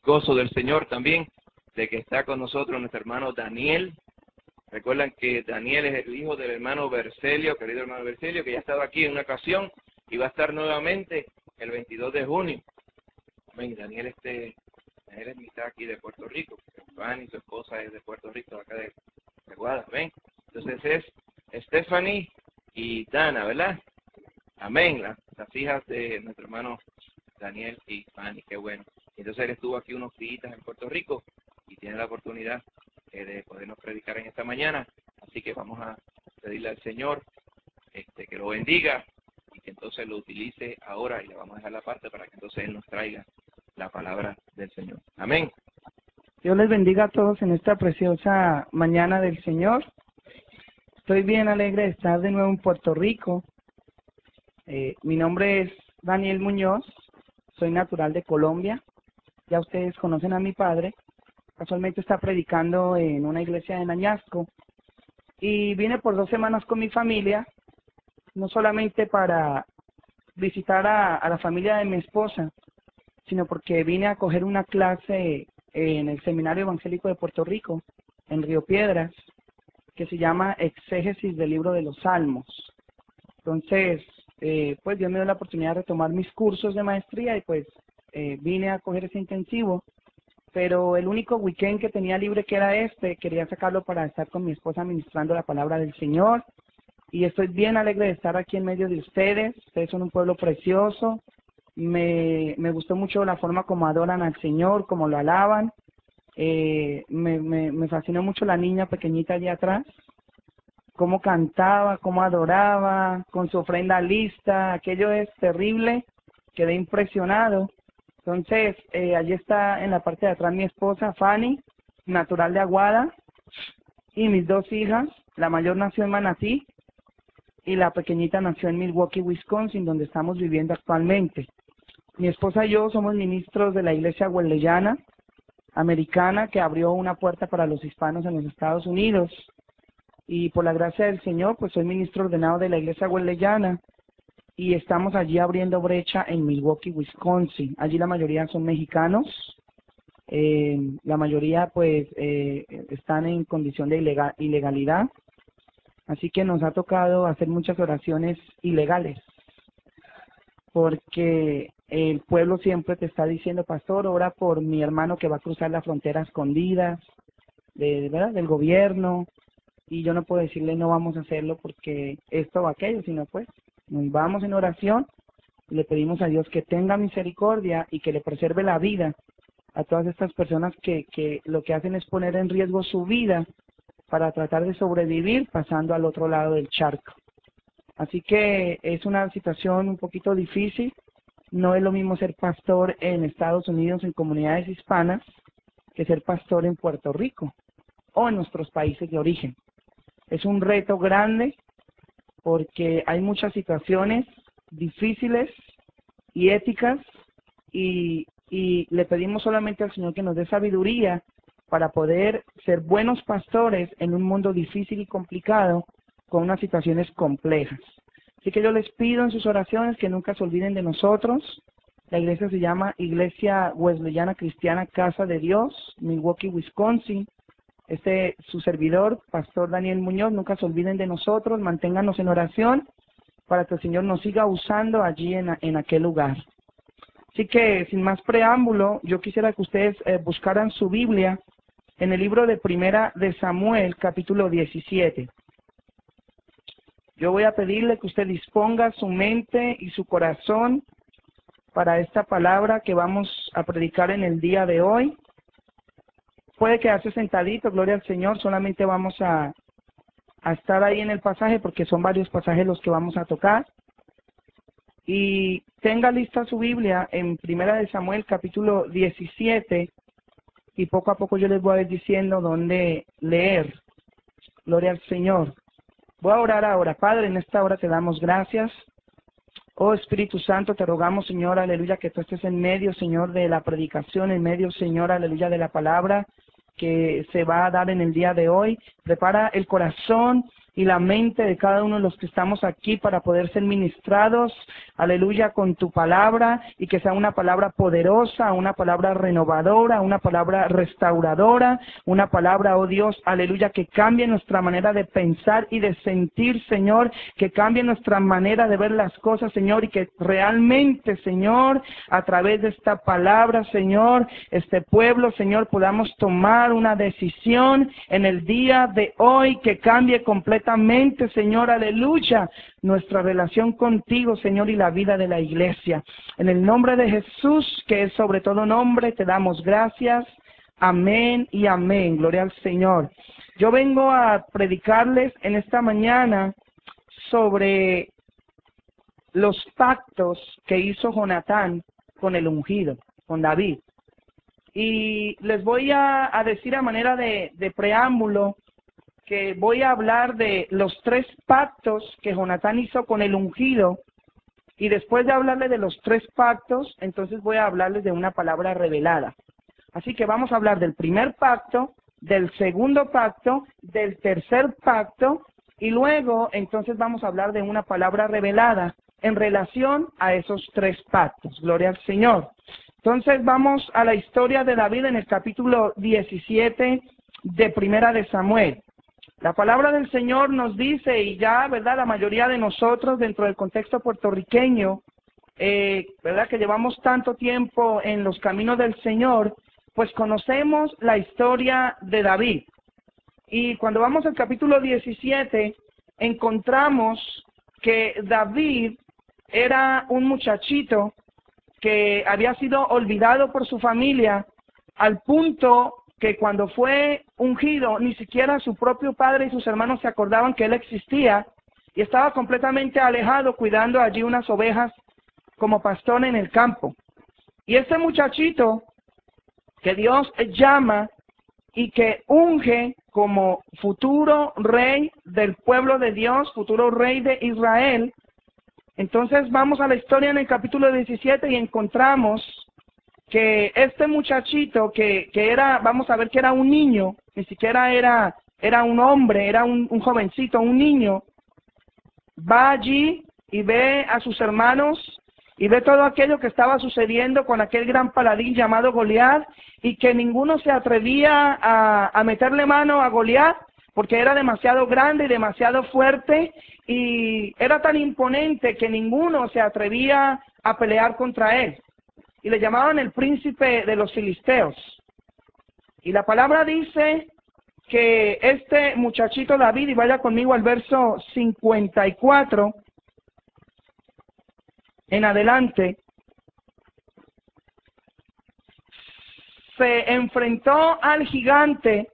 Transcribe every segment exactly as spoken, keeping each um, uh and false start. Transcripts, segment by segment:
gozo del Señor también de que está con nosotros nuestro hermano Daniel. Recuerdan que Daniel es el hijo del hermano Bercelio, querido hermano Bercelio, que ya ha estado aquí en una ocasión y va a estar nuevamente el veintidós de junio. Amén. Daniel, este, Daniel es mitad aquí de Puerto Rico. Juan y su esposa es de Puerto Rico, acá de, de Guada. Amén. Entonces es Stephanie y Dana, ¿verdad? Amén. Las, las hijas de nuestro hermano Daniel y Fanny, qué bueno. Entonces él estuvo aquí unos días en Puerto Rico y tiene la oportunidad eh, de podernos predicar en esta mañana. Así que vamos a pedirle al Señor este, que lo bendiga y que entonces lo utilice ahora, y le vamos a dejar la parte para que entonces Él nos traiga la palabra del Señor. Amén. Dios les bendiga a todos en esta preciosa mañana del Señor. Estoy bien alegre de estar de nuevo en Puerto Rico. Eh, mi nombre es Daniel Muñoz, soy natural de Colombia. Ya ustedes conocen a mi padre. Casualmente está predicando en una iglesia de Añasco. Y vine por dos semanas con mi familia, no solamente para visitar a, a la familia de mi esposa, sino porque vine a coger una clase en el Seminario Evangélico de Puerto Rico, en Río Piedras, que se llama Exégesis del Libro de los Salmos. Entonces, eh, pues Dios me dio la oportunidad de retomar mis cursos de maestría y pues eh, vine a coger ese intensivo, pero el único weekend que tenía libre, que era este, quería sacarlo para estar con mi esposa ministrando la palabra del Señor. Y estoy bien alegre de estar aquí en medio de ustedes. Ustedes son un pueblo precioso. Me, me gustó mucho la forma como adoran al Señor, como lo alaban. Eh, me, me, me fascinó mucho la niña pequeñita allá atrás, cómo cantaba, cómo adoraba, con su ofrenda lista. Aquello es terrible. Quedé impresionado. Entonces, eh, allí está en la parte de atrás mi esposa, Fanny, natural de Aguada, y mis dos hijas. La mayor nació en Manatí y la pequeñita nació en Milwaukee, Wisconsin, donde estamos viviendo actualmente. Mi esposa y yo somos ministros de la iglesia wesleyana americana, que abrió una puerta para los hispanos en los Estados Unidos. Y por la gracia del Señor, pues soy ministro ordenado de la iglesia wesleyana y estamos allí abriendo brecha en Milwaukee, Wisconsin. Allí la mayoría son mexicanos. Eh, la mayoría pues eh, están en condición de ilegal, ilegalidad. Así que nos ha tocado hacer muchas oraciones ilegales, porque el pueblo siempre te está diciendo: pastor, ora por mi hermano que va a cruzar la frontera a escondidas de, ¿verdad?, del gobierno. Y yo no puedo decirle no vamos a hacerlo porque esto o aquello, sino pues nos vamos en oración y le pedimos a Dios que tenga misericordia y que le preserve la vida a todas estas personas que, que lo que hacen es poner en riesgo su vida para tratar de sobrevivir pasando al otro lado del charco. Así que es una situación un poquito difícil. No es lo mismo ser pastor en Estados Unidos, en comunidades hispanas, que ser pastor en Puerto Rico o en nuestros países de origen. Es un reto grande porque hay muchas situaciones difíciles y éticas y, y le pedimos solamente al Señor que nos dé sabiduría para poder ser buenos pastores en un mundo difícil y complicado con unas situaciones complejas. Así que yo les pido en sus oraciones que nunca se olviden de nosotros. La iglesia se llama Iglesia Wesleyana Cristiana Casa de Dios, Milwaukee, Wisconsin. Este, su servidor, Pastor Daniel Muñoz. Nunca se olviden de nosotros, manténganos en oración para que el Señor nos siga usando allí en, en aquel lugar. Así que, sin más preámbulo, yo quisiera que ustedes eh, buscaran su Biblia en el libro de Primera de Samuel, capítulo diecisiete. Yo voy a pedirle que usted disponga su mente y su corazón para esta palabra que vamos a predicar en el día de hoy. Puede quedarse sentadito, gloria al Señor. Solamente vamos a, a estar ahí en el pasaje porque son varios pasajes los que vamos a tocar. Y tenga lista su Biblia en Primera de Samuel capítulo diecisiete y poco a poco yo les voy a ir diciendo dónde leer. Gloria al Señor. Voy a orar ahora. Padre, en esta hora te damos gracias. Oh Espíritu Santo, te rogamos, Señor, aleluya, que tú estés en medio, Señor, de la predicación, en medio, Señor, aleluya, de la palabra que se va a dar en el día de hoy. Prepara el corazón y la mente de cada uno de los que estamos aquí para poder ser ministrados, aleluya, con tu palabra, y que sea una palabra poderosa, una palabra renovadora, una palabra restauradora, una palabra, oh Dios, aleluya, que cambie nuestra manera de pensar y de sentir, Señor, que cambie nuestra manera de ver las cosas, Señor, y que realmente, Señor, a través de esta palabra, Señor, este pueblo, Señor, podamos tomar una decisión en el día de hoy que cambie completamente, Señor, aleluya, nuestra relación contigo, Señor, y la vida de la iglesia. En el nombre de Jesús, que es sobre todo nombre, te damos gracias. Amén y amén. Gloria al Señor. Yo vengo a predicarles en esta mañana sobre los pactos que hizo Jonatán con el ungido, con David. Y les voy a, a decir a manera de, de preámbulo que voy a hablar de los tres pactos que Jonatán hizo con el ungido, y después de hablarles de los tres pactos, entonces voy a hablarles de una palabra revelada. Así que vamos a hablar del primer pacto, del segundo pacto, del tercer pacto, y luego entonces vamos a hablar de una palabra revelada en relación a esos tres pactos. Gloria al Señor. Entonces vamos a la historia de David en el capítulo diecisiete de Primera de Samuel. La palabra del Señor nos dice, y ya, ¿verdad?, la mayoría de nosotros dentro del contexto puertorriqueño, eh, ¿verdad?, que llevamos tanto tiempo en los caminos del Señor, pues conocemos la historia de David. Y cuando vamos al capítulo diecisiete, encontramos que David era un muchachito que había sido olvidado por su familia, al punto que cuando fue ungido, ni siquiera su propio padre y sus hermanos se acordaban que él existía, y estaba completamente alejado cuidando allí unas ovejas como pastor en el campo. Y este muchachito que Dios llama y que unge como futuro rey del pueblo de Dios, futuro rey de Israel. Entonces vamos a la historia en el capítulo diecisiete y encontramos que este muchachito que, que era, vamos a ver que era un niño, ni siquiera era, era un hombre, era un, un jovencito, un niño, va allí y ve a sus hermanos y ve todo aquello que estaba sucediendo con aquel gran paladín llamado Goliat, y que ninguno se atrevía a, a meterle mano a Goliat porque era demasiado grande y demasiado fuerte, y era tan imponente que ninguno se atrevía a pelear contra él. Y le llamaban el príncipe de los filisteos. Y la palabra dice que este muchachito David, y vaya conmigo al verso cincuenta y cuatro en adelante, se enfrentó al gigante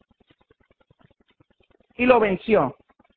y lo venció.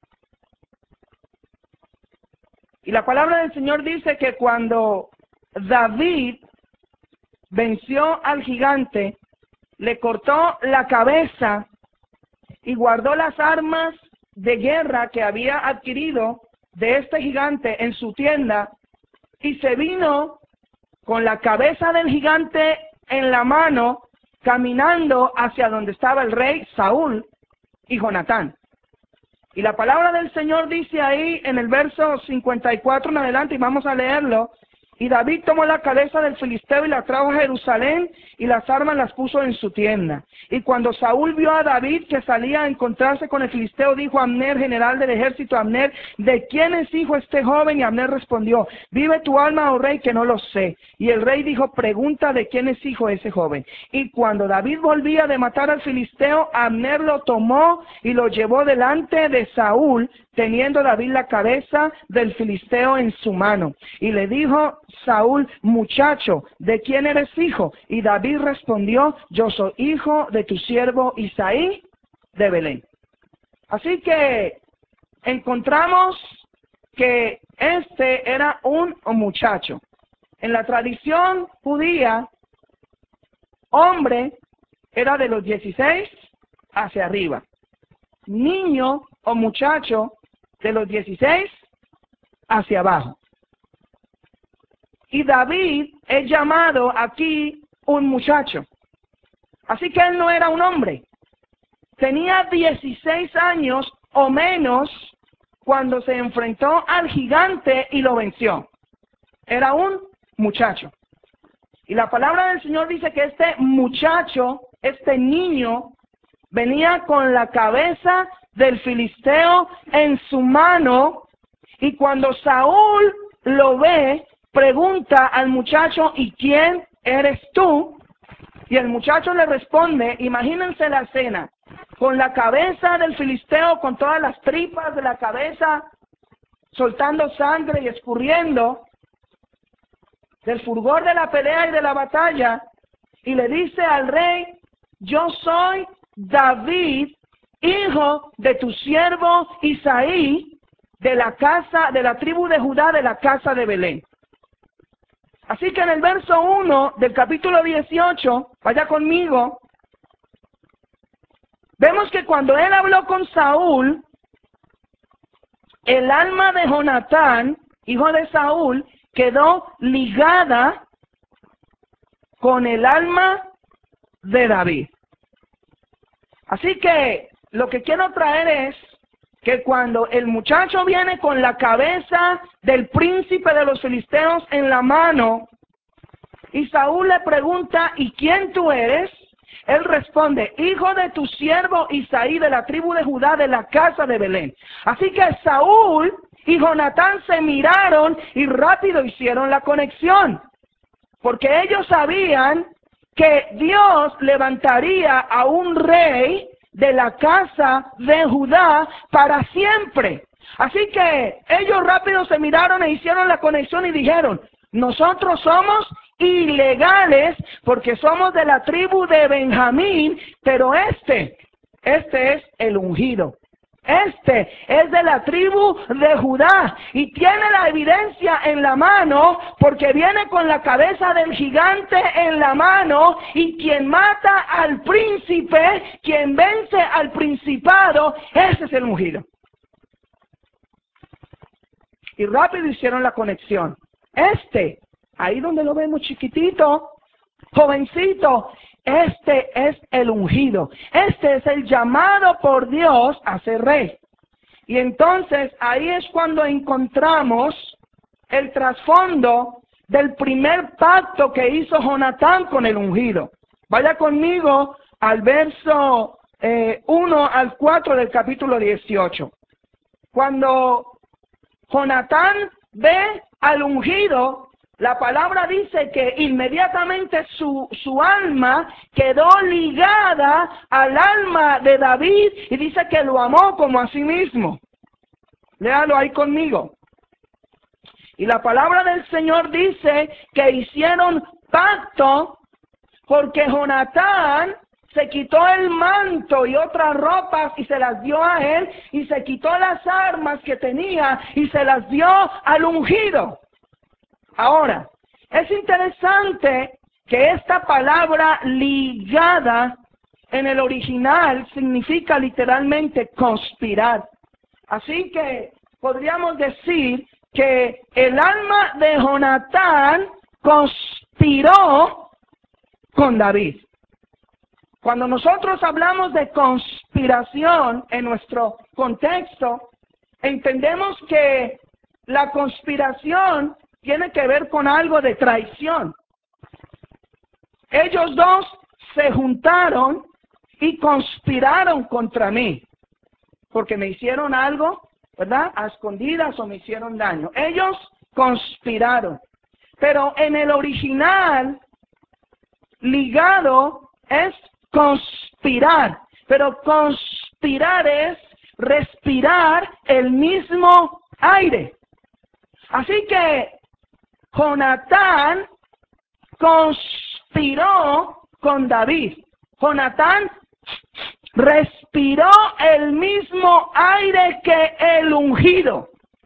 Y la palabra del Señor dice que cuando David venció al gigante, le cortó la cabeza y guardó las armas de guerra que había adquirido de este gigante en su tienda, y se vino con la cabeza del gigante en la mano, caminando hacia donde estaba el rey Saúl y Jonatán. Y la palabra del Señor dice ahí en el verso cincuenta y cuatro en adelante, y vamos a leerlo: y David tomó la cabeza del filisteo y la trajo a Jerusalén, y las armas las puso en su tienda. Y cuando Saúl vio a David que salía a encontrarse con el filisteo, dijo a Abner, general del ejército: Abner, ¿de quién es hijo este joven? Y Abner respondió: vive tu alma, oh rey, que no lo sé. Y el rey dijo: pregunta de quién es hijo ese joven. Y cuando David volvía de matar al filisteo, Abner lo tomó y lo llevó delante de Saúl, teniendo David la cabeza del filisteo en su mano. Y le dijo Saúl: muchacho, ¿de quién eres hijo? Y David respondió: yo soy hijo de tu siervo Isaí de Belén. Así que encontramos que este era un muchacho. En la tradición judía, hombre era de los dieciséis hacia arriba. Niño o muchacho de los dieciséis hacia abajo. Y David es llamado aquí un muchacho. Así que él no era un hombre. Tenía dieciséis años o menos cuando se enfrentó al gigante y lo venció. Era un muchacho. Y la palabra del Señor dice que este muchacho, este niño, venía con la cabeza del filisteo en su mano, y cuando Saúl lo ve, pregunta al muchacho, ¿y quién eres tú? Y el muchacho le responde, imagínense la escena, con la cabeza del filisteo, con todas las tripas de la cabeza, soltando sangre y escurriendo, del fulgor de la pelea y de la batalla, y le dice al rey, yo soy David, hijo de tu siervo Isaí, de la casa, de la tribu de Judá, de la casa de Belén. Así que en el verso uno del capítulo dieciocho, vaya conmigo, vemos que cuando él habló con Saúl, el alma de Jonatán, hijo de Saúl, quedó ligada con el alma de David. Así que lo que quiero traer es que cuando el muchacho viene con la cabeza del príncipe de los filisteos en la mano, y Saúl le pregunta, ¿y quién tú eres? Él responde, hijo de tu siervo Isaí, de la tribu de Judá, de la casa de Belén. Así que Saúl y Jonatán se miraron y rápido hicieron la conexión, porque ellos sabían que Dios levantaría a un rey de la casa de Judá para siempre. Así que ellos rápido se miraron e hicieron la conexión y dijeron, nosotros somos ilegales porque somos de la tribu de Benjamín, pero este, este es el ungido. Este es de la tribu de Judá y tiene la evidencia en la mano porque viene con la cabeza del gigante en la mano, y quien mata al príncipe, quien vence al principado, ese es el ungido. Y rápido hicieron la conexión. Este, ahí donde lo vemos chiquitito, jovencito, este es el ungido. Este es el llamado por Dios a ser rey. Y entonces ahí es cuando encontramos el trasfondo del primer pacto que hizo Jonatán con el ungido. Vaya conmigo al verso eh, uno al cuatro del capítulo dieciocho. Cuando Jonatán ve al ungido, la palabra dice que inmediatamente su, su alma quedó ligada al alma de David y dice que lo amó como a sí mismo. Léalo ahí conmigo. Y la palabra del Señor dice que hicieron pacto porque Jonatán se quitó el manto y otras ropas y se las dio a él, y se quitó las armas que tenía y se las dio al ungido. Ahora, es interesante que esta palabra ligada en el original significa literalmente conspirar. Así que podríamos decir que el alma de Jonatán conspiró con David. Cuando nosotros hablamos de conspiración en nuestro contexto, entendemos que la conspiración tiene que ver con algo de traición. Ellos dos se juntaron y conspiraron contra mí, porque me hicieron algo, ¿verdad?, a escondidas, o me hicieron daño. Ellos conspiraron. Pero en el original, ligado es conspirar. Pero conspirar es respirar el mismo aire. Así que Jonatán conspiró con David. Jonatán respiró el mismo aire que el ungido.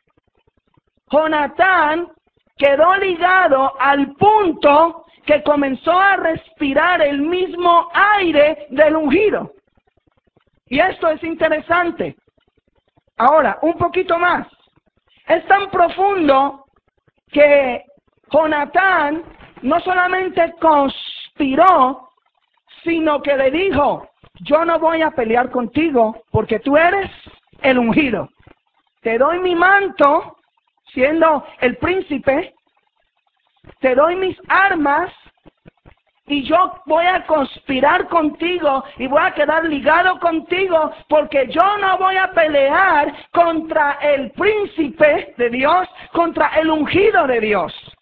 Jonatán quedó ligado al punto que comenzó a respirar el mismo aire del ungido. Y esto es interesante. Ahora, un poquito más. Es tan profundo que Jonatán no solamente conspiró, sino que le dijo, yo no voy a pelear contigo porque tú eres el ungido. Te doy mi manto, siendo el príncipe, te doy mis armas, y yo voy a conspirar contigo y voy a quedar ligado contigo, porque yo no voy a pelear contra el príncipe de Dios, contra el ungido de Dios.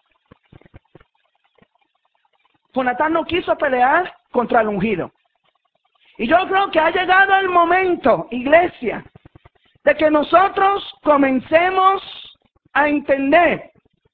Jonatán no quiso pelear contra el ungido. Y yo creo que ha llegado el momento, iglesia, de que nosotros comencemos a entender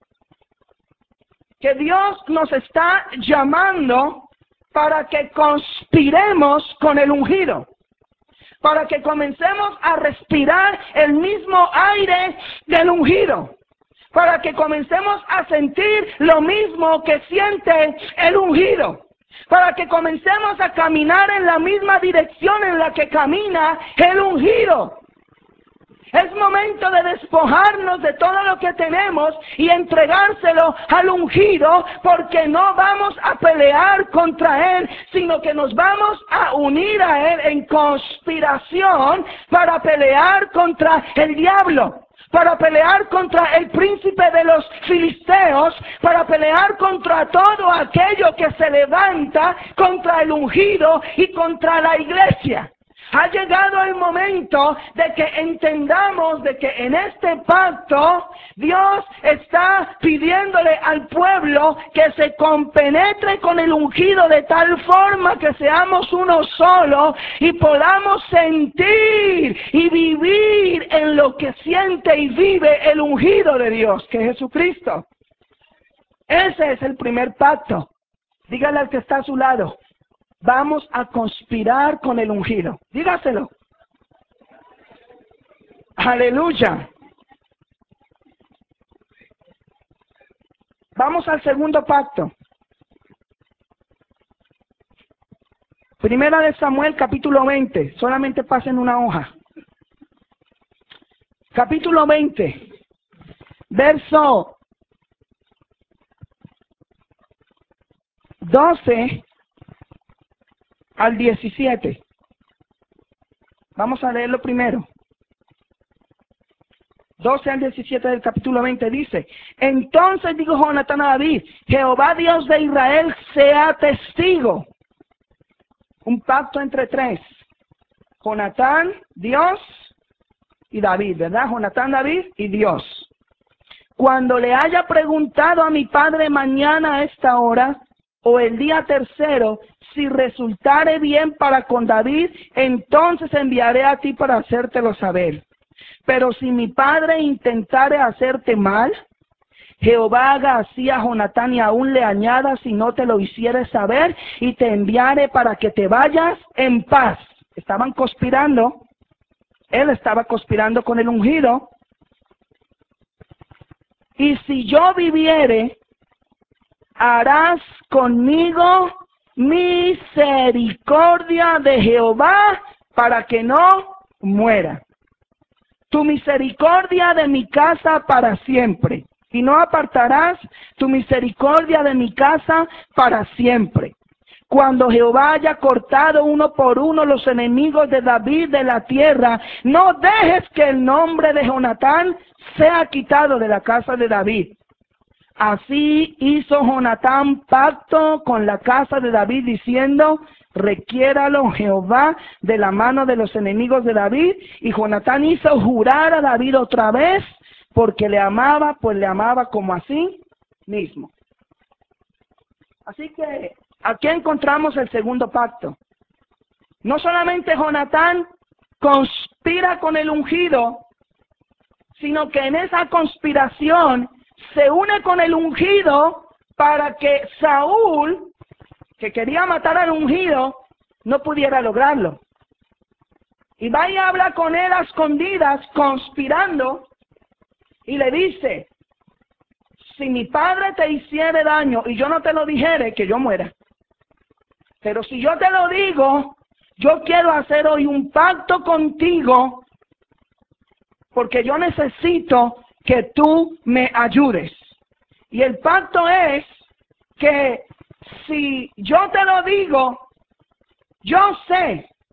que Dios nos está llamando para que conspiremos con el ungido, para que comencemos a respirar el mismo aire del ungido, para que comencemos a sentir lo mismo que siente el ungido, para que comencemos a caminar en la misma dirección en la que camina el ungido. Es momento de despojarnos de todo lo que tenemos y entregárselo al ungido, porque no vamos a pelear contra él, sino que nos vamos a unir a él en conspiración para pelear contra el diablo, para pelear contra el príncipe de los filisteos, para pelear contra todo aquello que se levanta contra el ungido y contra la iglesia. Ha llegado el momento de que entendamos de que en este pacto Dios está pidiéndole al pueblo que se compenetre con el ungido de tal forma que seamos uno solo y podamos sentir y vivir en lo que siente y vive el ungido de Dios, que es Jesucristo. Ese es el primer pacto. Dígale al que está a su lado: vamos a conspirar con el ungido. Dígaselo. Aleluya. Vamos al segundo pacto. Primera de Samuel, capítulo veinte. Solamente pasen una hoja. Capítulo veinte. Verso doce al diecisiete. Vamos a leerlo primero. doce al diecisiete del capítulo veinte dice: entonces dijo Jonatán a David: Jehová Dios de Israel sea testigo. Un pacto entre tres: Jonatán, Dios y David, ¿verdad? Jonatán, David y Dios. Cuando le haya preguntado a mi padre mañana a esta hora, o el día tercero, si resultare bien para con David, entonces enviaré a ti para hacértelo saber. Pero si mi padre intentare hacerte mal, Jehová haga así a Jonatán y aún le añada si no te lo hiciere saber, y te enviaré para que te vayas en paz. Estaban conspirando. Él estaba conspirando con el ungido. Y si yo viviere, harás conmigo misericordia de Jehová para que no muera. Tu misericordia de mi casa para siempre, y no apartarás tu misericordia de mi casa para siempre. Cuando Jehová haya cortado uno por uno los enemigos de David de la tierra, no dejes que el nombre de Jonatán sea quitado de la casa de David. Así hizo Jonatán pacto con la casa de David, diciendo: requiéralo Jehová de la mano de los enemigos de David. Y Jonatán hizo jurar a David otra vez, porque le amaba, pues le amaba como a sí mismo. Así que aquí encontramos el segundo pacto. No solamente Jonatán conspira con el ungido, sino que en esa conspiración se une con el ungido para que Saúl, que quería matar al ungido, no pudiera lograrlo. Y va y habla con él a escondidas, conspirando, y le dice: si mi padre te hiciere daño y yo no te lo dijere, que yo muera. Pero si yo te lo digo, yo quiero hacer hoy un pacto contigo, porque yo necesito que tú me ayudes. Y el pacto es que si yo te lo digo, yo sé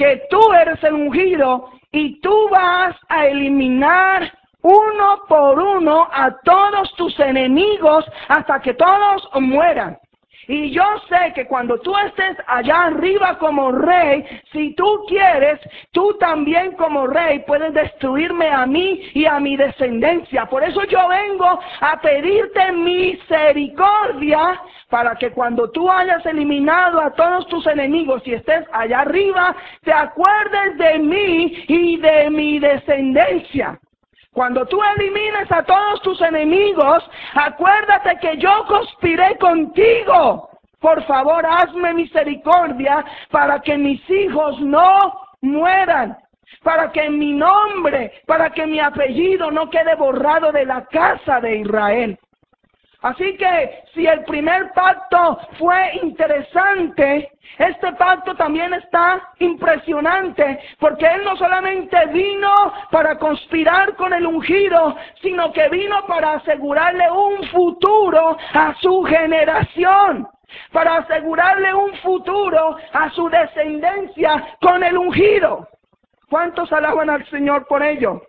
que tú eres el ungido y tú vas a eliminar uno por uno a todos tus enemigos hasta que todos mueran. Y yo sé que cuando tú estés allá arriba como rey, si tú quieres, tú también como rey puedes destruirme a mí y a mi descendencia. Por eso yo vengo a pedirte misericordia para que cuando tú hayas eliminado a todos tus enemigos y estés allá arriba, te acuerdes de mí y de mi descendencia. Cuando tú elimines a todos tus enemigos, acuérdate que yo conspiré contigo. Por favor, hazme misericordia para que mis hijos no mueran, para que mi nombre, para que mi apellido no quede borrado de la casa de Israel. Así que si el primer pacto fue interesante, este pacto también está impresionante, porque él no solamente vino para conspirar con el ungido, sino que vino para asegurarle un futuro a su generación, para asegurarle un futuro a su descendencia con el ungido. ¿Cuántos alaban al Señor por ello?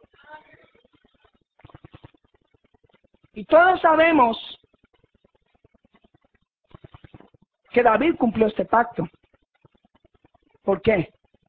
Y todos sabemos que David cumplió este pacto. ¿Por qué?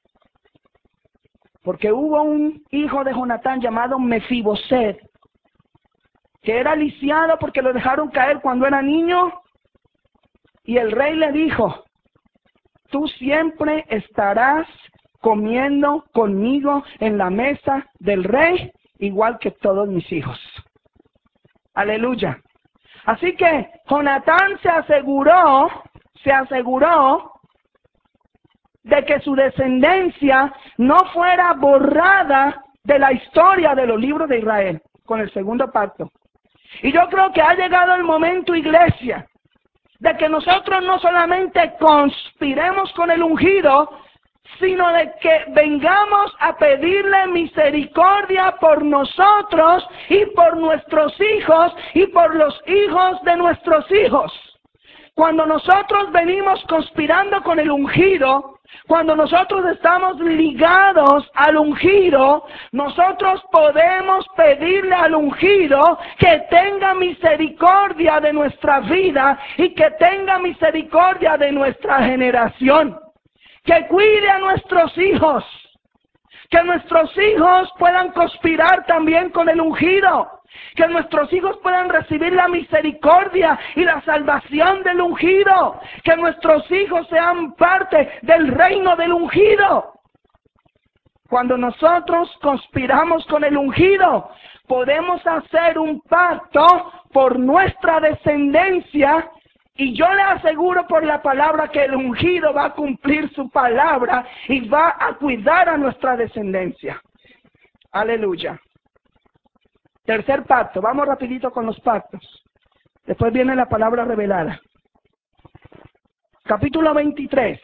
Porque hubo un hijo de Jonatán llamado Mefiboset, que era lisiado porque lo dejaron caer cuando era niño, y el rey le dijo: tú siempre estarás comiendo conmigo en la mesa del rey, igual que todos mis hijos. Aleluya. Así que Jonatán se aseguró, se aseguró de que su descendencia no fuera borrada de la historia de los libros de Israel con el segundo pacto. Y yo creo que ha llegado el momento, iglesia, de que nosotros no solamente conspiremos con el ungido, sino de que vengamos a pedirle misericordia por nosotros y por nuestros hijos y por los hijos de nuestros hijos. Cuando nosotros venimos conspirando con el ungido, cuando nosotros estamos ligados al ungido, nosotros podemos pedirle al ungido que tenga misericordia de nuestra vida y que tenga misericordia de nuestra generación. Que cuide a nuestros hijos, que nuestros hijos puedan conspirar también con el ungido, que nuestros hijos puedan recibir la misericordia y la salvación del ungido, que nuestros hijos sean parte del reino del ungido. Cuando nosotros conspiramos con el ungido, podemos hacer un pacto por nuestra descendencia. Y yo le aseguro por la palabra que el ungido va a cumplir su palabra y va a cuidar a nuestra descendencia. Aleluya. Tercer pacto. Vamos rapidito con los pactos. Después viene la palabra revelada. Capítulo veintitrés.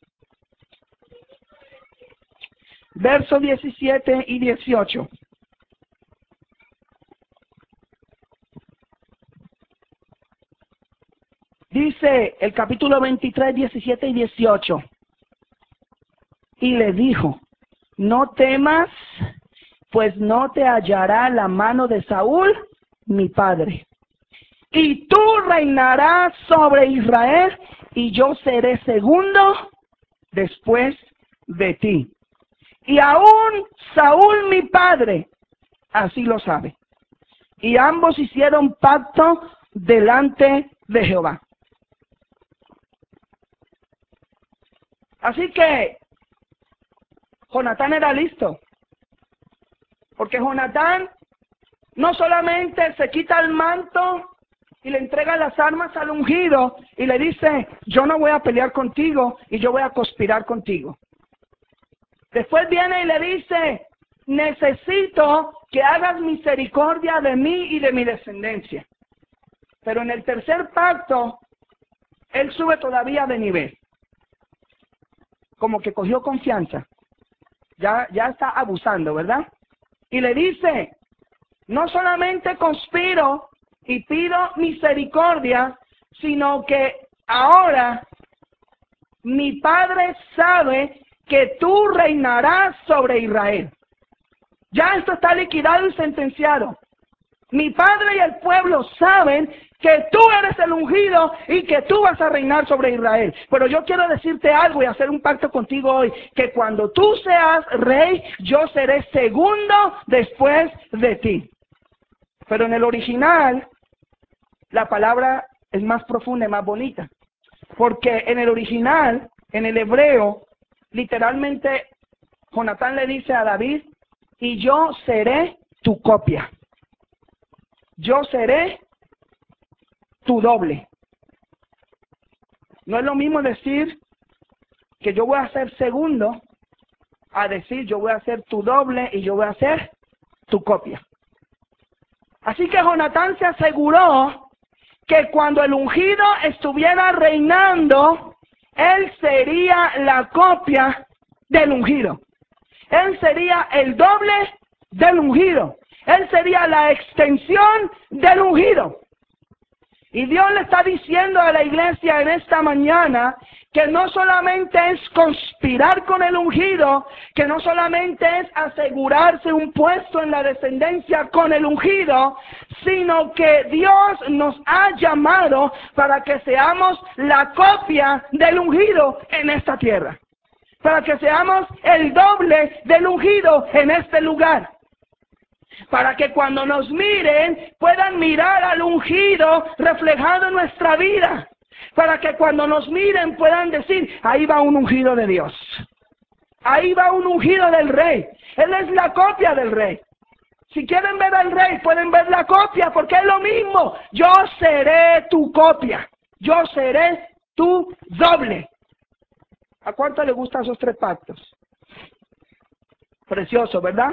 Versos diecisiete y dieciocho. Dice el capítulo veintitrés, diecisiete y dieciocho. Y le dijo: no temas, pues no te hallará la mano de Saúl, mi padre. Y tú reinarás sobre Israel, y yo seré segundo después de ti. Y aún Saúl, mi padre, así lo sabe. Y ambos hicieron pacto delante de Jehová. Así que Jonatán era listo, porque Jonatán no solamente se quita el manto y le entrega las armas al ungido y le dice: yo no voy a pelear contigo y yo voy a conspirar contigo. Después viene y le dice: necesito que hagas misericordia de mí y de mi descendencia. Pero en el tercer pacto, él sube todavía de nivel. Como que cogió confianza. Ya, ya está abusando, ¿verdad? Y le dice: no solamente conspiro y pido misericordia, sino que ahora mi padre sabe que tú reinarás sobre Israel. Ya esto está liquidado y sentenciado. Mi padre y el pueblo saben que tú eres el ungido y que tú vas a reinar sobre Israel. Pero yo quiero decirte algo y hacer un pacto contigo hoy, que cuando tú seas rey, yo seré segundo después de ti. Pero en el original, la palabra es más profunda y más bonita. Porque en el original, en el hebreo, literalmente, Jonatán le dice a David, y yo seré tu copia. Yo seré tu doble. No es lo mismo decir que yo voy a ser segundo, a decir yo voy a ser tu doble y yo voy a ser tu copia. Así que Jonatán se aseguró que cuando el ungido estuviera reinando, él sería la copia del ungido. Él sería el doble del ungido. Él sería la extensión del ungido. Y Dios le está diciendo a la iglesia en esta mañana que no solamente es conspirar con el ungido, que no solamente es asegurarse un puesto en la descendencia con el ungido, sino que Dios nos ha llamado para que seamos la copia del ungido en esta tierra. Para que seamos el doble del ungido en este lugar. Para que cuando nos miren puedan mirar al ungido reflejado en nuestra vida. Para que cuando nos miren puedan decir, ahí va un ungido de Dios. Ahí va un ungido del rey. Él es la copia del rey. Si quieren ver al rey, pueden ver la copia, porque es lo mismo. Yo seré tu copia. Yo seré tu doble. ¿A cuánto le gustan esos tres pactos? Precioso, ¿verdad?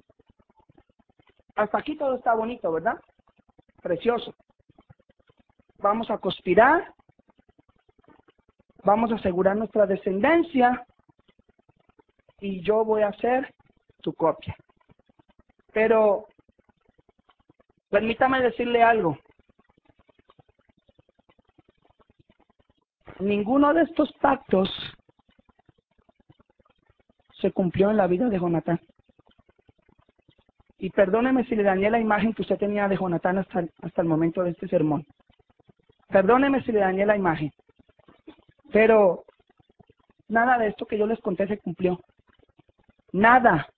Hasta aquí todo está bonito, ¿verdad? Precioso. Vamos a conspirar. Vamos a asegurar nuestra descendencia. Y yo voy a ser tu copia. Pero, permítame decirle algo. Ninguno de estos pactos se cumplió en la vida de Jonatán. Y perdóneme si le dañé la imagen que usted tenía de Jonatán hasta, hasta el momento de este sermón. Perdóneme si le dañé la imagen. Pero nada de esto que yo les conté se cumplió. Nada.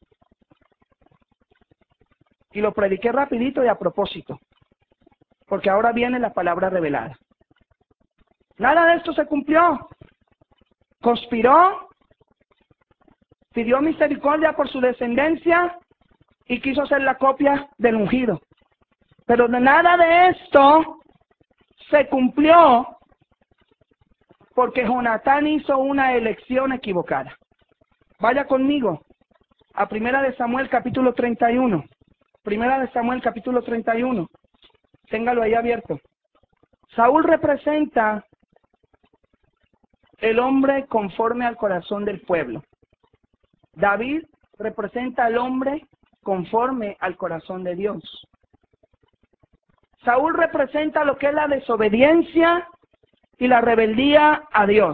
Y lo prediqué rapidito y a propósito. Porque ahora viene la palabra revelada. Nada de esto se cumplió. Conspiró. Pidió misericordia por su descendencia. Y quiso ser la copia del ungido. Pero de nada de esto se cumplió porque Jonatán hizo una elección equivocada. Vaya conmigo a Primera de Samuel capítulo treinta y uno. Primera de Samuel capítulo treinta y uno. Téngalo ahí abierto. Saúl representa el hombre conforme al corazón del pueblo. David representa al hombre conforme al corazón de Dios. Saúl representa lo que es la desobediencia y la rebeldía a Dios.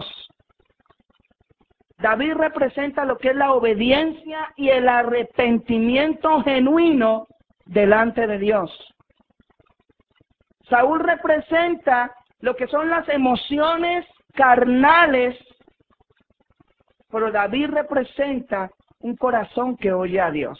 David representa lo que es la obediencia y el arrepentimiento genuino delante de Dios. Saúl representa lo que son las emociones carnales, pero David representa un corazón que oye a Dios.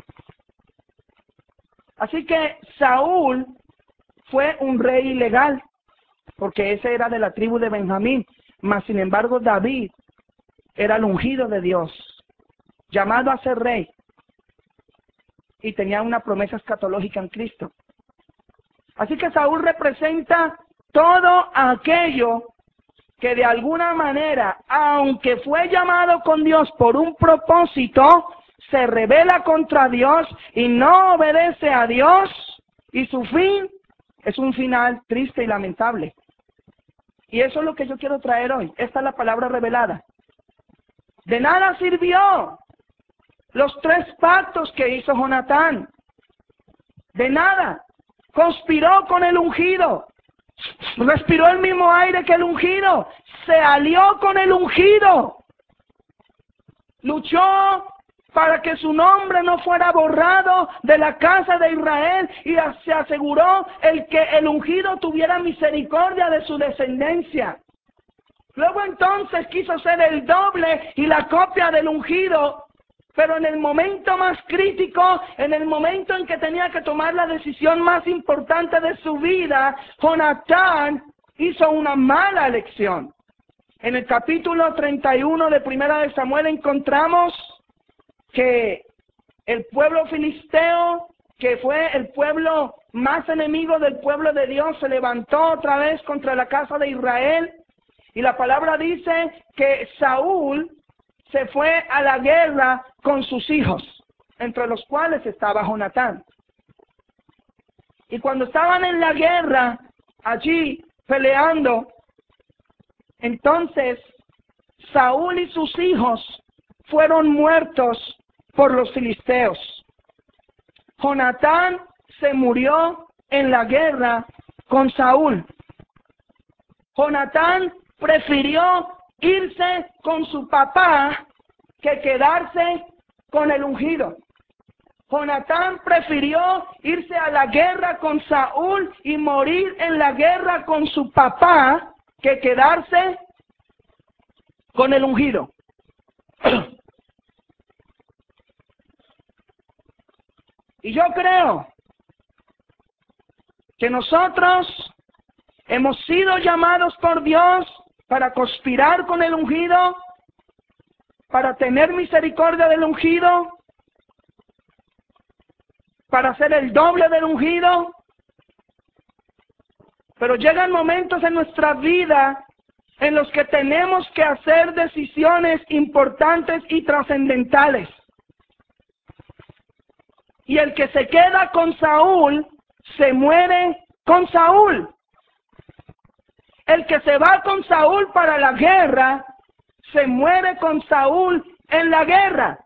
Así que Saúl fue un rey ilegal, porque ese era de la tribu de Benjamín, mas sin embargo David era el ungido de Dios, llamado a ser rey, y tenía una promesa escatológica en Cristo. Así que Saúl representa todo aquello que de alguna manera, aunque fue llamado con Dios por un propósito, se rebela contra Dios y no obedece a Dios, y su fin es un final triste y lamentable. Y eso es lo que yo quiero traer hoy. Esta es la palabra revelada. De nada sirvió los tres pactos que hizo Jonatán. De nada. Conspiró con el ungido. Respiró el mismo aire que el ungido. Se alió con el ungido. luchó para que su nombre no fuera borrado de la casa de Israel, y se aseguró el que el ungido tuviera misericordia de su descendencia. Luego entonces quiso ser el doble y la copia del ungido, pero en el momento más crítico, en el momento en que tenía que tomar la decisión más importante de su vida, Jonatán hizo una mala elección. En el capítulo treinta y uno de Primera de Samuel encontramos que el pueblo filisteo, que fue el pueblo más enemigo del pueblo de Dios, se levantó otra vez contra la casa de Israel, y la palabra dice que Saúl se fue a la guerra con sus hijos, entre los cuales estaba Jonatán. Y cuando estaban en la guerra, allí peleando, entonces Saúl y sus hijos fueron muertos por los filisteos. Jonatán se murió en la guerra con Saúl. Jonatán prefirió irse con su papá que quedarse con el ungido. Jonatán prefirió irse a la guerra con Saúl y morir en la guerra con su papá que quedarse con el ungido. Y yo creo que nosotros hemos sido llamados por Dios para conspirar con el ungido, para tener misericordia del ungido, para ser el doble del ungido. Pero llegan momentos en nuestra vida en los que tenemos que hacer decisiones importantes y trascendentales. Y el que se queda con Saúl, se muere con Saúl. El que se va con Saúl para la guerra, se muere con Saúl en la guerra.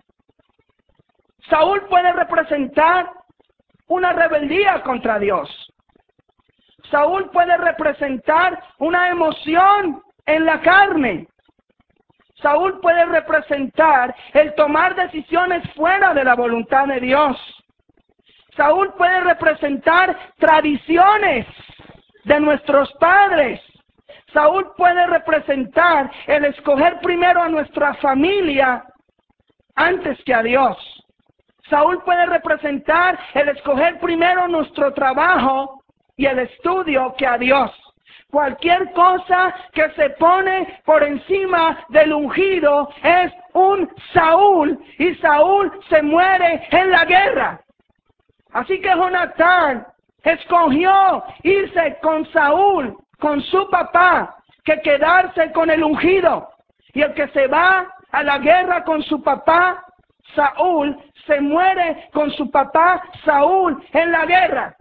Saúl puede representar una rebeldía contra Dios. Saúl puede representar una emoción en la carne. Saúl puede representar el tomar decisiones fuera de la voluntad de Dios. Saúl puede representar tradiciones de nuestros padres. Saúl puede representar el escoger primero a nuestra familia antes que a Dios. Saúl puede representar el escoger primero nuestro trabajo y el estudio que a Dios. Cualquier cosa que se pone por encima del ungido es un Saúl, y Saúl se muere en la guerra. Así que Jonatán escogió irse con Saúl, con su papá, que quedarse con el ungido. Y el que se va a la guerra con su papá, Saúl, se muere con su papá, Saúl, en la guerra.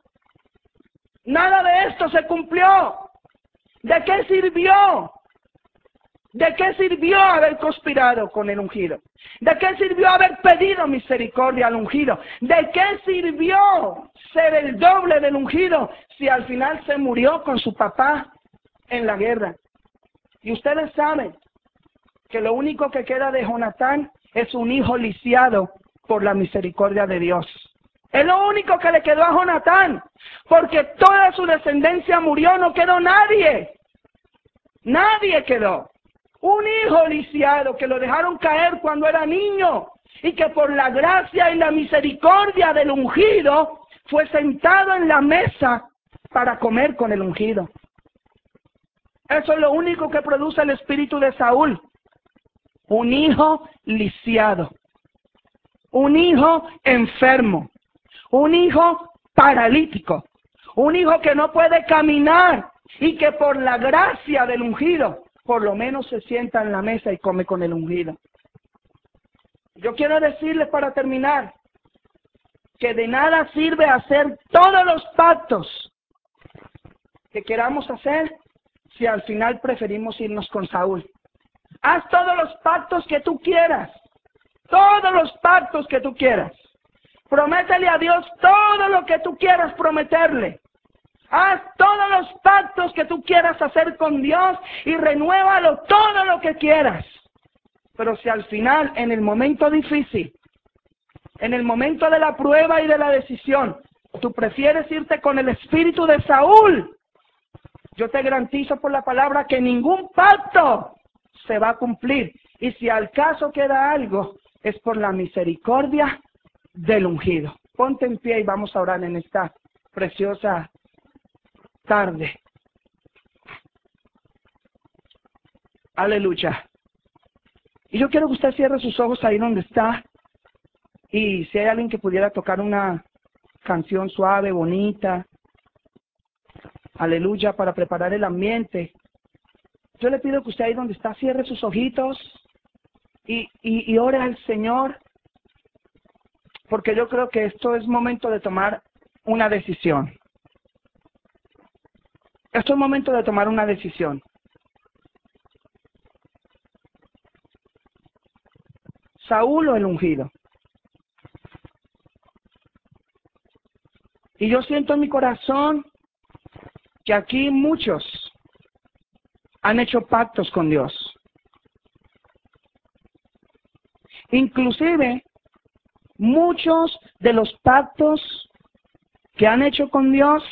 Nada de esto se cumplió. ¿De qué sirvió? ¿De qué sirvió haber conspirado con el ungido? ¿De qué sirvió haber pedido misericordia al ungido? ¿De qué sirvió ser el doble del ungido si al final se murió con su papá en la guerra? Y ustedes saben que lo único que queda de Jonatán es un hijo lisiado por la misericordia de Dios. Es lo único que le quedó a Jonatán, porque toda su descendencia murió, no quedó nadie. Nadie quedó. Un hijo lisiado que lo dejaron caer cuando era niño y que por la gracia y la misericordia del ungido fue sentado en la mesa para comer con el ungido. Eso es lo único que produce el espíritu de Saúl. Un hijo lisiado. Un hijo enfermo. Un hijo paralítico. Un hijo que no puede caminar y que por la gracia del ungido por lo menos se sienta en la mesa y come con el ungido. Yo quiero decirles para terminar que de nada sirve hacer todos los pactos que queramos hacer si al final preferimos irnos con Saúl. Haz todos los pactos que tú quieras, todos los pactos que tú quieras. Prométele a Dios todo lo que tú quieras prometerle. Haz todos los pactos que tú quieras hacer con Dios y renuévalo todo lo que quieras. Pero si al final, en el momento difícil, en el momento de la prueba y de la decisión, tú prefieres irte con el espíritu de Saúl, yo te garantizo por la palabra que ningún pacto se va a cumplir. Y si al caso queda algo, es por la misericordia del ungido. Ponte en pie y vamos a orar en esta preciosa tarde. Aleluya. Y yo quiero que usted cierre sus ojos ahí donde está. Y si hay alguien que pudiera tocar una canción suave, bonita, aleluya, para preparar el ambiente, yo le pido que usted ahí donde está cierre sus ojitos y, y, y ore al Señor, porque yo creo que esto es momento de tomar una decisión. Esto es momento de tomar una decisión. Saúl o el ungido. Y yo siento en mi corazón que aquí muchos han hecho pactos con Dios. Inclusive, muchos de los pactos que han hecho con Dios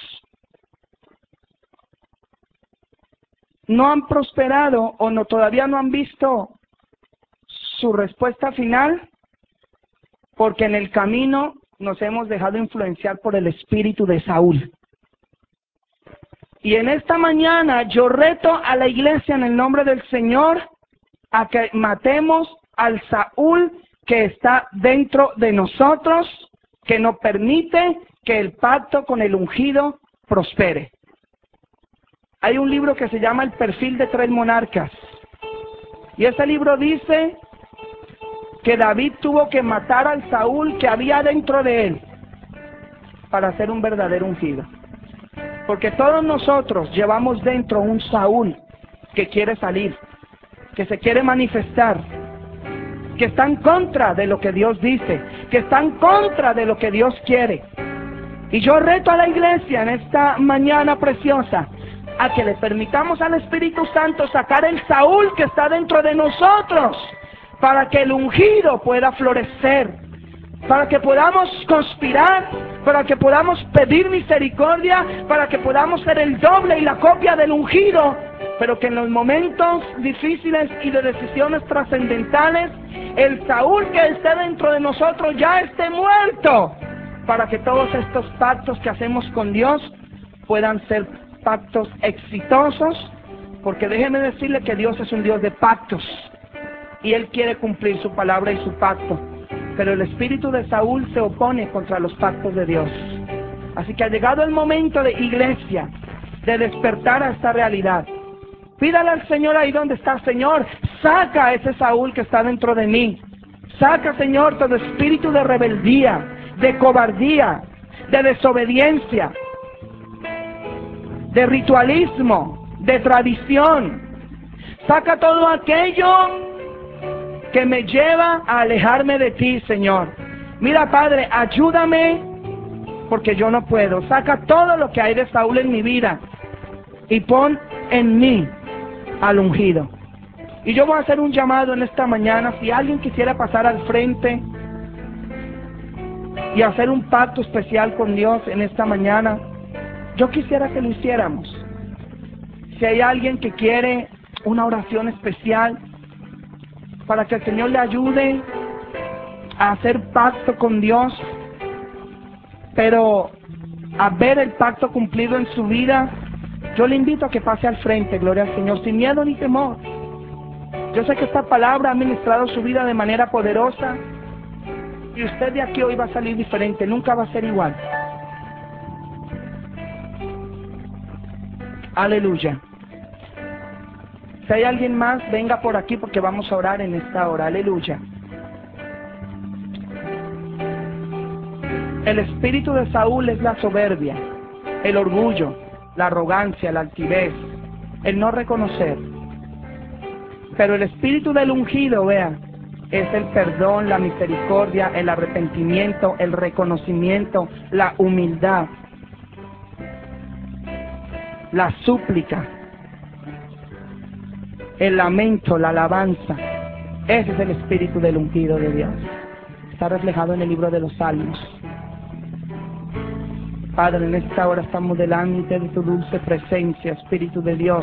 no han prosperado o no todavía no han visto su respuesta final, porque en el camino nos hemos dejado influenciar por el espíritu de Saúl. Y en esta mañana yo reto a la iglesia en el nombre del Señor a que matemos al Saúl que está dentro de nosotros, que no permite que el pacto con el ungido prospere. Hay un libro que se llama El perfil de tres monarcas. Y ese libro dice que David tuvo que matar al Saúl que había dentro de él para ser un verdadero ungido. Porque todos nosotros llevamos dentro un Saúl que quiere salir, que se quiere manifestar, que está en contra de lo que Dios dice, que está en contra de lo que Dios quiere. Y yo reto a la iglesia en esta mañana preciosa a que le permitamos al Espíritu Santo sacar el Saúl que está dentro de nosotros, para que el ungido pueda florecer, para que podamos conspirar, para que podamos pedir misericordia, para que podamos ser el doble y la copia del ungido, pero que en los momentos difíciles y de decisiones trascendentales, el Saúl que esté dentro de nosotros ya esté muerto, para que todos estos pactos que hacemos con Dios puedan ser pactos exitosos, porque déjeme decirle que Dios es un Dios de pactos, y Él quiere cumplir su palabra y su pacto. Pero el espíritu de Saúl se opone contra los pactos de Dios. Así que ha llegado el momento de iglesia, de despertar a esta realidad. Pídale al Señor ahí donde está. Señor, saca a ese Saúl que está dentro de mí. Saca, Señor, todo espíritu de rebeldía, de cobardía, de desobediencia, de ritualismo, de tradición. Saca todo aquello que me lleva a alejarme de ti, Señor. Mira, Padre, ayúdame, porque yo no puedo. Saca todo lo que hay de Saúl en mi vida y pon en mí al ungido. Y yo voy a hacer un llamado en esta mañana. Si alguien quisiera pasar al frente y hacer un pacto especial con Dios en esta mañana, yo quisiera que lo hiciéramos. Si hay alguien que quiere una oración especial para que el Señor le ayude a hacer pacto con Dios, pero a ver el pacto cumplido en su vida, yo le invito a que pase al frente, gloria al Señor, sin miedo ni temor. Yo sé que esta palabra ha ministrado su vida de manera poderosa, y usted de aquí hoy va a salir diferente, nunca va a ser igual. Aleluya. Si hay alguien más, venga por aquí porque vamos a orar en esta hora. Aleluya. El espíritu de Saúl es la soberbia, el orgullo, la arrogancia, la altivez, el no reconocer. Pero el espíritu del ungido, vea, es el perdón, la misericordia, el arrepentimiento, el reconocimiento, la humildad, la súplica, el lamento, la alabanza, Ese es el espíritu del ungido de Dios. Está reflejado en el libro de los Salmos. Padre, en esta hora estamos delante de tu dulce presencia, Espíritu de Dios.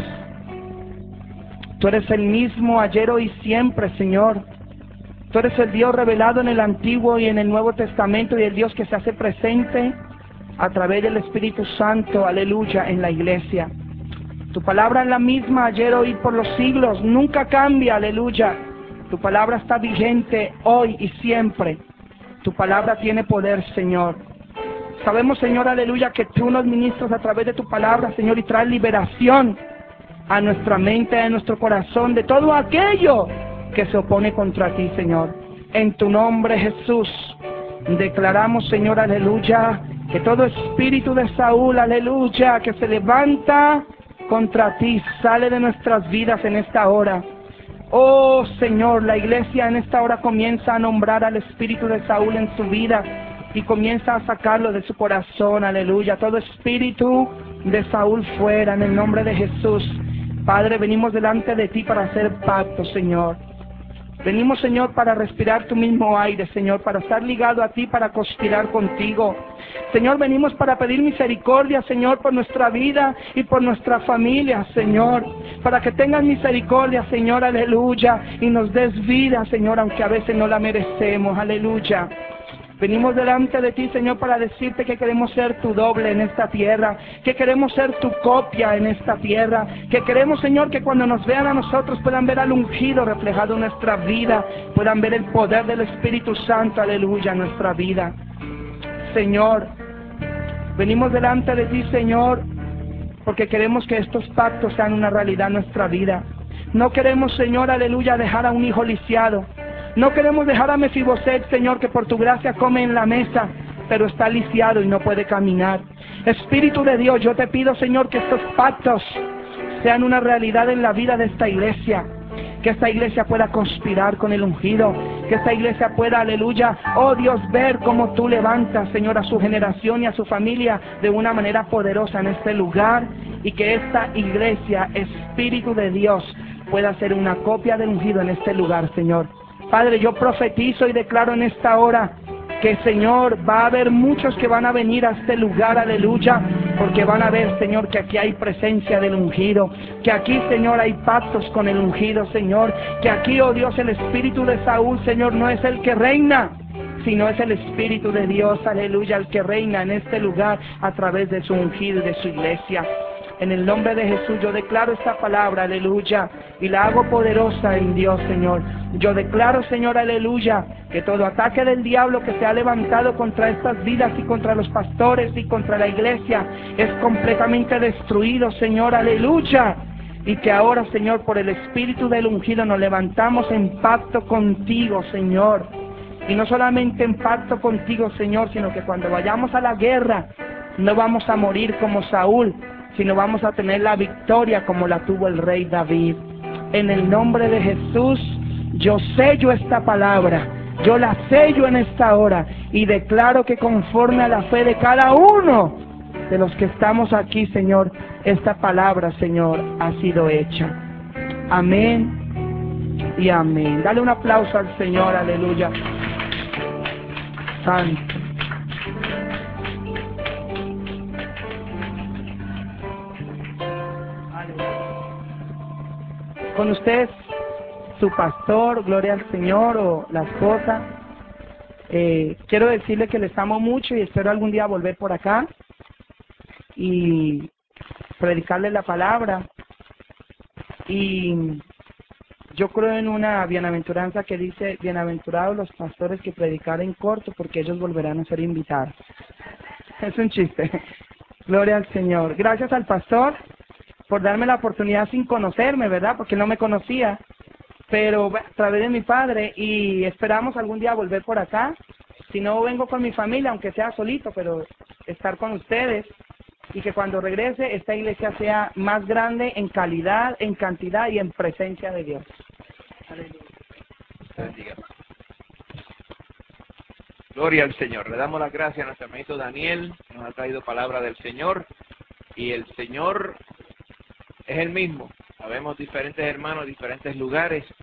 Tú eres el mismo ayer, hoy y siempre, Señor. Tú eres el Dios revelado en el Antiguo y en el Nuevo Testamento y el Dios que se hace presente a través del Espíritu Santo, aleluya, en la iglesia. Tu palabra es la misma ayer, hoy y por los siglos, nunca cambia, aleluya. Tu palabra está vigente hoy y siempre. Tu palabra tiene poder, Señor. Sabemos, Señor, aleluya, que tú nos ministras a través de tu palabra, Señor, y traes liberación a nuestra mente, a nuestro corazón, de todo aquello que se opone contra ti, Señor. En tu nombre, Jesús, declaramos, Señor, aleluya, que todo espíritu de Saúl, aleluya, que se levanta contra ti, sale de nuestras vidas en esta hora. Oh, Señor, la iglesia en esta hora comienza a nombrar al espíritu de Saúl en su vida y comienza a sacarlo de su corazón, aleluya. Todo espíritu de Saúl fuera, en el nombre de Jesús. Padre, venimos delante de ti para hacer pacto, Señor. Venimos, Señor, para respirar tu mismo aire, Señor, para estar ligado a ti, para conspirar contigo. Señor, venimos para pedir misericordia, Señor, por nuestra vida y por nuestra familia, Señor. Para que tengas misericordia, Señor, aleluya, y nos des vida, Señor, aunque a veces no la merecemos, aleluya. Venimos delante de ti, Señor, para decirte que queremos ser tu doble en esta tierra, que queremos ser tu copia en esta tierra, que queremos, Señor, que cuando nos vean a nosotros puedan ver al ungido reflejado en nuestra vida, puedan ver el poder del Espíritu Santo, aleluya, en nuestra vida. Señor, venimos delante de ti, Señor, porque queremos que estos pactos sean una realidad en nuestra vida. No queremos, Señor, aleluya, dejar a un hijo lisiado. No queremos dejar a Mefiboset, Señor, que por tu gracia come en la mesa, pero está lisiado y no puede caminar. Espíritu de Dios, yo te pido, Señor, que estos pactos sean una realidad en la vida de esta iglesia. Que esta iglesia pueda conspirar con el ungido. Que esta iglesia pueda, aleluya, oh Dios, ver cómo tú levantas, Señor, a su generación y a su familia de una manera poderosa en este lugar. Y que esta iglesia, Espíritu de Dios, pueda ser una copia del ungido en este lugar, Señor. Padre, yo profetizo y declaro en esta hora que, Señor, va a haber muchos que van a venir a este lugar, aleluya, porque van a ver, Señor, que aquí hay presencia del ungido, que aquí, Señor, hay pactos con el ungido, Señor, que aquí, oh Dios, el espíritu de Saúl, Señor, no es el que reina, sino es el Espíritu de Dios, aleluya, el que reina en este lugar a través de su ungido y de su iglesia. En el nombre de Jesús yo declaro esta palabra, aleluya, y la hago poderosa en Dios, Señor. Yo declaro, Señor, aleluya, que todo ataque del diablo que se ha levantado contra estas vidas y contra los pastores y contra la iglesia es completamente destruido, Señor, aleluya. Y que ahora, Señor, por el Espíritu del ungido nos levantamos en pacto contigo, Señor. Y no solamente en pacto contigo, Señor, sino que cuando vayamos a la guerra no vamos a morir como Saúl, sino vamos a tener la victoria como la tuvo el rey David. En el nombre de Jesús, yo sello esta palabra, yo la sello en esta hora y declaro que conforme a la fe de cada uno de los que estamos aquí, Señor, esta palabra, Señor, ha sido hecha. Amén y amén. Dale un aplauso al Señor, aleluya. Santo. Con ustedes, su pastor, gloria al Señor, o la esposa. Eh, quiero decirle que les amo mucho y espero algún día volver por acá y predicarles la palabra. Y yo creo en una bienaventuranza que dice: bienaventurados los pastores que predicaren corto, porque ellos volverán a ser invitados. Es un chiste. Gloria al Señor. Gracias al pastor por darme la oportunidad sin conocerme, ¿verdad? Porque no me conocía, pero a través de mi padre, y esperamos algún día volver por acá. Si no, vengo con mi familia, aunque sea solito, pero estar con ustedes, y que cuando regrese esta iglesia sea más grande en calidad, en cantidad y en presencia de Dios. Bendiga. Gloria al Señor. Le damos las gracias a nuestro hermanito Daniel, que nos ha traído palabra del Señor, y el Señor es el mismo. Sabemos diferentes hermanos, diferentes lugares,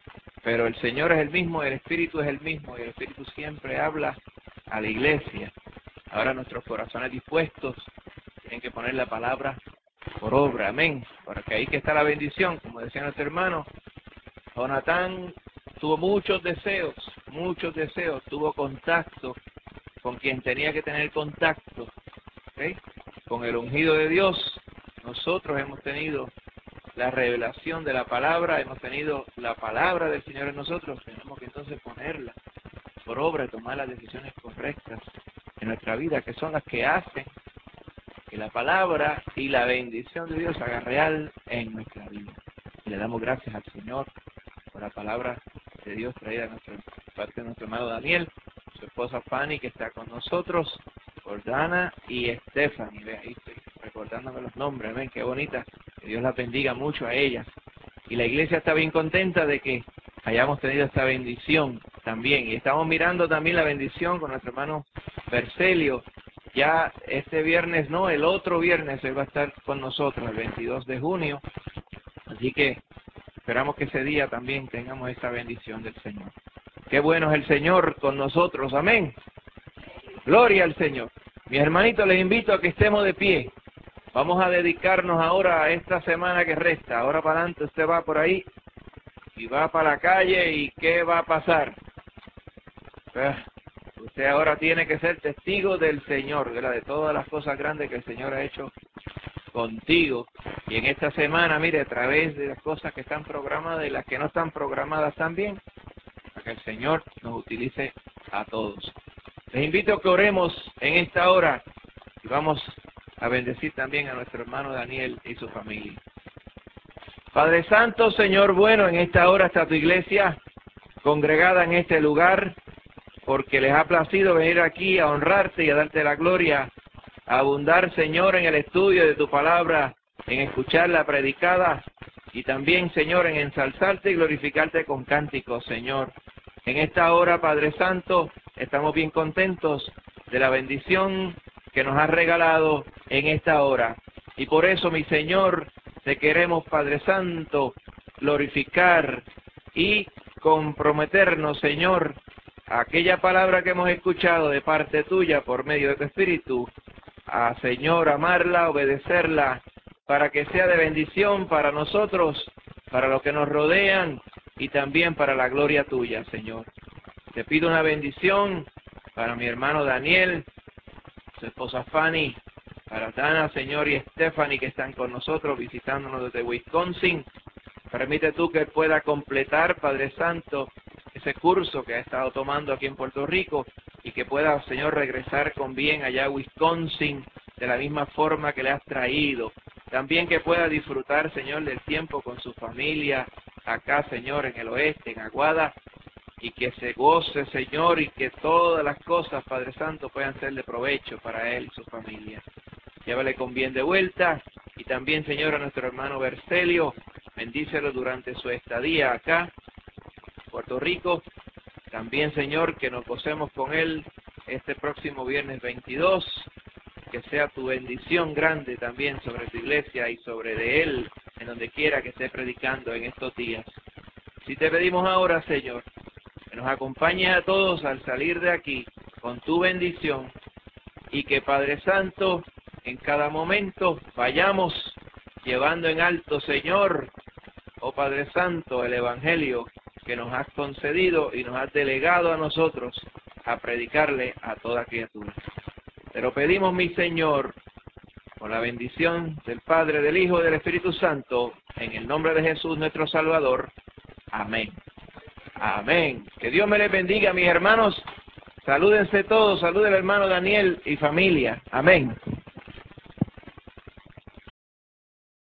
pero el Señor es el mismo, el Espíritu es el mismo, y el Espíritu siempre habla a la iglesia. Ahora nuestros corazones dispuestos tienen que poner la palabra por obra, amén, porque ahí que está la bendición, como decía nuestro hermano. Jonatán tuvo muchos deseos, muchos deseos, tuvo contacto con quien tenía que tener contacto, ¿okay? Con el ungido de Dios. Nosotros hemos tenido la revelación de la palabra, hemos tenido la palabra del Señor en nosotros, tenemos que entonces ponerla por obra y tomar las decisiones correctas en nuestra vida, que son las que hacen que la palabra y la bendición de Dios haga real en nuestra vida. Y le damos gracias al Señor por la palabra de Dios traída a nuestra parte de nuestro hermano Daniel, su esposa Fanny, que está con nosotros, por Dana y Stephanie. Ve, ahí estoy recordándome los nombres, amén, qué bonita. Que Dios las bendiga mucho a ellas. Y la iglesia está bien contenta de que hayamos tenido esta bendición también. Y estamos mirando también la bendición con nuestro hermano Bercelio. Ya este viernes, no, el otro viernes él va a estar con nosotros, el veintidós de junio. Así que esperamos que ese día también tengamos esta bendición del Señor. Qué bueno es el Señor con nosotros, amén. Gloria al Señor. Mis hermanitos, les invito a que estemos de pie. Vamos a dedicarnos ahora a esta semana que resta. Ahora para adelante usted va por ahí y va para la calle, y ¿qué va a pasar? Pues, usted ahora tiene que ser testigo del Señor, ¿verdad? De todas las cosas grandes que el Señor ha hecho contigo. Y en esta semana, mire, a través de las cosas que están programadas y las que no están programadas también, para que el Señor nos utilice a todos. Les invito a que oremos en esta hora y vamos a bendecir también a nuestro hermano Daniel y su familia. Padre Santo, Señor bueno, en esta hora está tu iglesia congregada en este lugar, porque les ha placido venir aquí a honrarte y a darte la gloria, a abundar, Señor, en el estudio de tu palabra, en escucharla predicada, y también, Señor, en ensalzarte y glorificarte con cánticos, Señor. En esta hora, Padre Santo, estamos bien contentos de la bendición que nos has regalado en esta hora. Y por eso, mi Señor, te queremos, Padre Santo, glorificar y comprometernos, Señor, a aquella palabra que hemos escuchado de parte tuya por medio de tu Espíritu, a, Señor, amarla, obedecerla, para que sea de bendición para nosotros, para los que nos rodean y también para la gloria tuya, Señor. Te pido una bendición para mi hermano Daniel, su esposa Fanny, para Dana, Señor, y Stephanie, que están con nosotros visitándonos desde Wisconsin. Permite tú que pueda completar, Padre Santo, ese curso que ha estado tomando aquí en Puerto Rico, y que pueda, Señor, regresar con bien allá a Wisconsin de la misma forma que le has traído. También que pueda disfrutar, Señor, del tiempo con su familia acá, Señor, en el oeste, en Aguada, y que se goce, Señor, y que todas las cosas, Padre Santo, puedan ser de provecho para él y su familia. Llévale con bien de vuelta, y también, Señor, a nuestro hermano Bercelio, bendícelo durante su estadía acá, en Puerto Rico. También, Señor, que nos gocemos con él este próximo viernes veintidós, que sea tu bendición grande también sobre tu iglesia y sobre de él, en donde quiera que esté predicando en estos días. Si te pedimos ahora, Señor, que nos acompañes a todos al salir de aquí con tu bendición, y que, Padre Santo, en cada momento vayamos llevando en alto, Señor, oh Padre Santo, el Evangelio que nos has concedido y nos has delegado a nosotros a predicarle a toda criatura. Te lo pedimos, mi Señor, con la bendición del Padre, del Hijo y del Espíritu Santo, en el nombre de Jesús nuestro Salvador. Amén. Amén. Que Dios me les bendiga, mis hermanos. Salúdense todos, saluden al hermano Daniel y familia. Amén.